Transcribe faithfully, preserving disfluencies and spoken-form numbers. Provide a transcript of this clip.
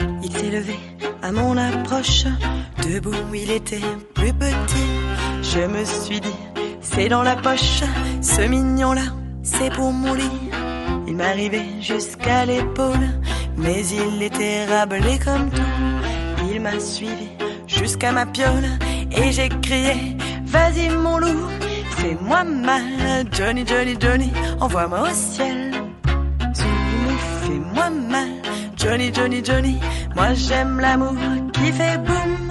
Il s'est levé à mon approche. Debout, il était plus petit. Je me suis dit, c'est dans la poche. Ce mignon-là, c'est pour mon lit. Il m'arrivait jusqu'à l'épaule, mais il était rablé comme tout. Il m'a suivi jusqu'à ma piole et j'ai crié, vas-y mon loup, fais-moi mal. Johnny, Johnny, Johnny, envoie-moi au ciel. Fais-moi mal. Johnny, Johnny, Johnny, moi j'aime l'amour qui fait boum.